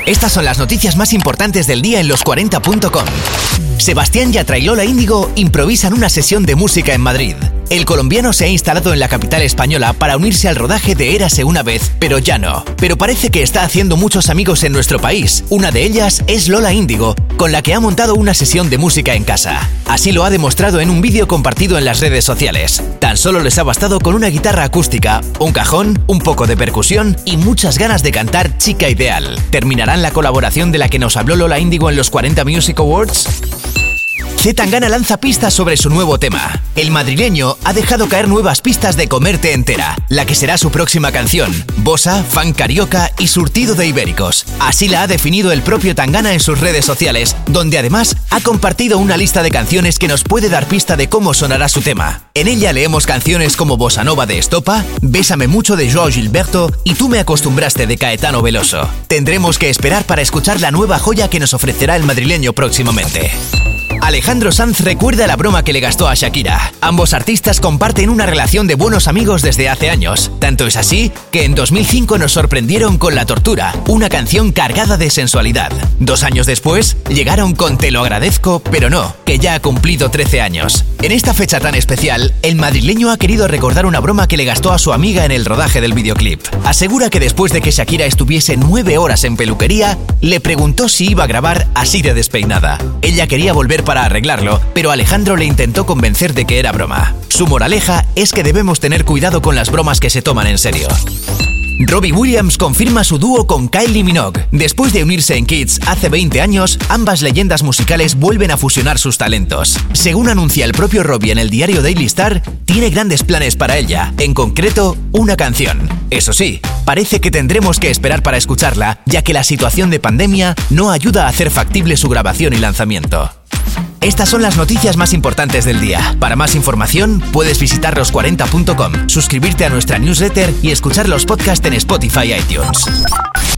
Estas son las noticias más importantes del día en los40.com. Sebastián Yatra y Lola Índigo improvisan una sesión de música en Madrid. El colombiano se ha instalado en la capital española para unirse al rodaje de Érase una vez, pero ya no. Pero parece que está haciendo muchos amigos en nuestro país. Una de ellas es Lola Índigo, con la que ha montado una sesión de música en casa. Así lo ha demostrado en un vídeo compartido en las redes sociales. Tan solo les ha bastado con una guitarra acústica, un cajón, un poco de percusión y muchas ganas de cantar Chica Ideal. ¿Terminarán la colaboración de la que nos habló Lola Índigo en los 40 Music Awards? C. Tangana lanza pistas sobre su nuevo tema. El madrileño ha dejado caer nuevas pistas de Comerte Entera, la que será su próxima canción. Bossa, funk carioca y surtido de ibéricos. Así la ha definido el propio Tangana en sus redes sociales, donde además ha compartido una lista de canciones que nos puede dar pista de cómo sonará su tema. En ella leemos canciones como Bossa Nova de Estopa, Bésame mucho de Joao Gilberto y Tú me acostumbraste de Caetano Veloso. Tendremos que esperar para escuchar la nueva joya que nos ofrecerá el madrileño próximamente. Alejandro Sanz recuerda la broma que le gastó a Shakira. Ambos artistas comparten una relación de buenos amigos desde hace años. Tanto es así que en 2005 nos sorprendieron con La Tortura, una canción cargada de sensualidad. 2 años después, llegaron con Te lo agradezco, pero no, que ya ha cumplido 13 años. En esta fecha tan especial, el madrileño ha querido recordar una broma que le gastó a su amiga en el rodaje del videoclip. Asegura que después de que Shakira estuviese 9 horas en peluquería, le preguntó si iba a grabar así de despeinada. Ella quería volver para arreglarlo, pero Alejandro le intentó convencer de que era broma. Su moraleja es que debemos tener cuidado con las bromas que se toman en serio. Robbie Williams confirma su dúo con Kylie Minogue. Después de unirse en Kids hace 20 años, ambas leyendas musicales vuelven a fusionar sus talentos. Según anuncia el propio Robbie en el diario Daily Star, tiene grandes planes para ella, en concreto, una canción. Eso sí, parece que tendremos que esperar para escucharla, ya que la situación de pandemia no ayuda a hacer factible su grabación y lanzamiento. Estas son las noticias más importantes del día. Para más información, puedes visitar los40.com, suscribirte a nuestra newsletter y escuchar los podcasts en Spotify y iTunes.